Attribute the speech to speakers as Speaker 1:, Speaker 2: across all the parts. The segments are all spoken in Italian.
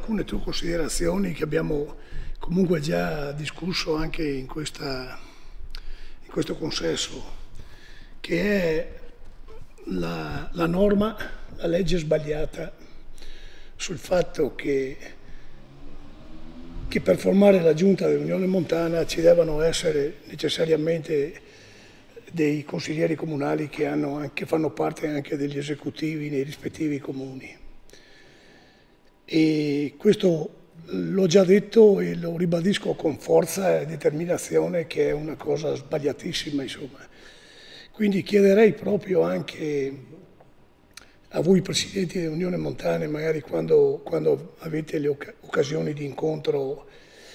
Speaker 1: alcune tue considerazioni che abbiamo comunque già discusso anche in questo consesso, che è la norma, la legge sbagliata sul fatto che per formare la giunta dell'Unione Montana ci devono essere necessariamente dei consiglieri comunali che fanno parte anche degli esecutivi nei rispettivi comuni. E questo l'ho già detto e lo ribadisco con forza e determinazione che è una cosa sbagliatissima, insomma. Quindi chiederei proprio anche a voi presidenti dell'Unione Montane, magari quando avete le occasioni di incontro,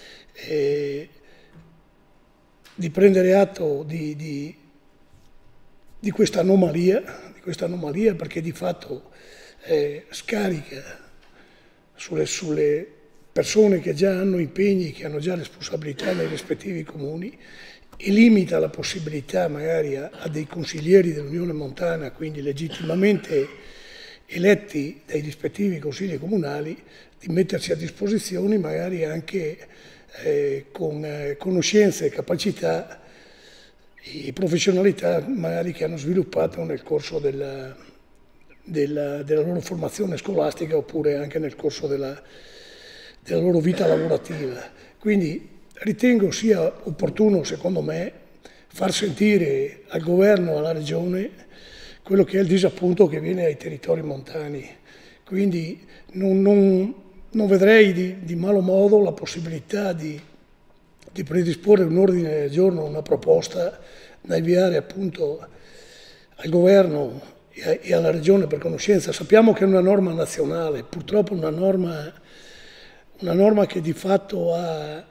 Speaker 1: di prendere atto di questa anomalia, perché di fatto scarica sulle persone che già hanno impegni, che hanno già responsabilità nei rispettivi comuni, e limita la possibilità magari a dei consiglieri dell'Unione Montana, quindi legittimamente eletti dai rispettivi consigli comunali, di mettersi a disposizione magari anche con conoscenze, capacità e professionalità magari che hanno sviluppato nel corso della loro formazione scolastica oppure anche nel corso della loro vita lavorativa. Quindi ritengo sia opportuno, secondo me, far sentire al governo, alla regione, quello che è il disappunto che viene ai territori montani. Quindi non vedrei di malo modo la possibilità di predisporre un ordine del giorno, una proposta da inviare appunto al governo e alla regione per conoscenza. Sappiamo che è una norma nazionale, purtroppo una norma che di fatto ha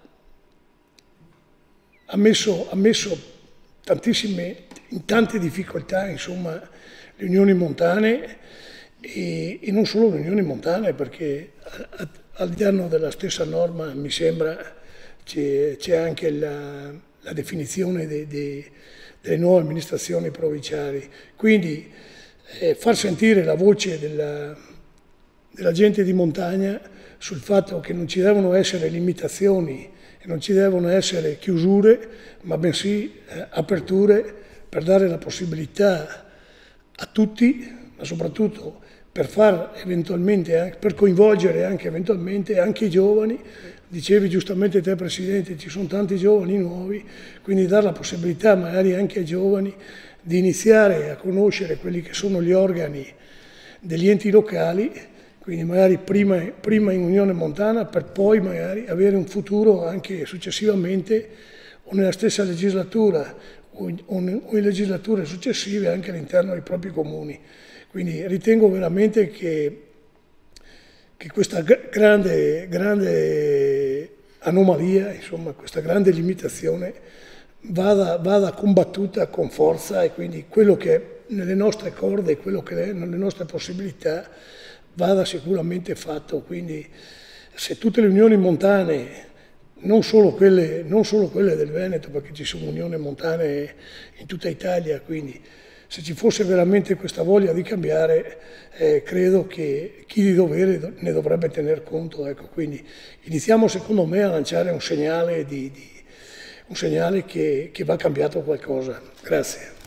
Speaker 1: messo in tante difficoltà, insomma, le unioni montane e non solo le unioni montane, perché all'interno della stessa norma, mi sembra, c'è anche la definizione delle nuove amministrazioni provinciali. Quindi far sentire la voce della gente di montagna sul fatto che non ci devono essere limitazioni e non ci devono essere chiusure, ma bensì aperture per dare la possibilità a tutti, ma soprattutto per coinvolgere anche eventualmente anche i giovani. Dicevi giustamente te, Presidente, ci sono tanti giovani nuovi, quindi dare la possibilità magari anche ai giovani di iniziare a conoscere quelli che sono gli organi degli enti locali, quindi magari prima in Unione Montana, per poi magari avere un futuro anche successivamente o nella stessa legislatura o in legislature successive anche all'interno dei propri comuni. Quindi ritengo veramente che questa grande anomalia, insomma, questa grande limitazione vada combattuta con forza, e quindi quello che è nelle nostre corde, quello che è nelle nostre possibilità, vada sicuramente fatto. Quindi se tutte le unioni montane, non solo quelle del Veneto, perché ci sono unioni montane in tutta Italia, quindi se ci fosse veramente questa voglia di cambiare, credo che chi di dovere ne dovrebbe tener conto. Ecco, quindi iniziamo secondo me a lanciare un segnale che va cambiato qualcosa. Grazie.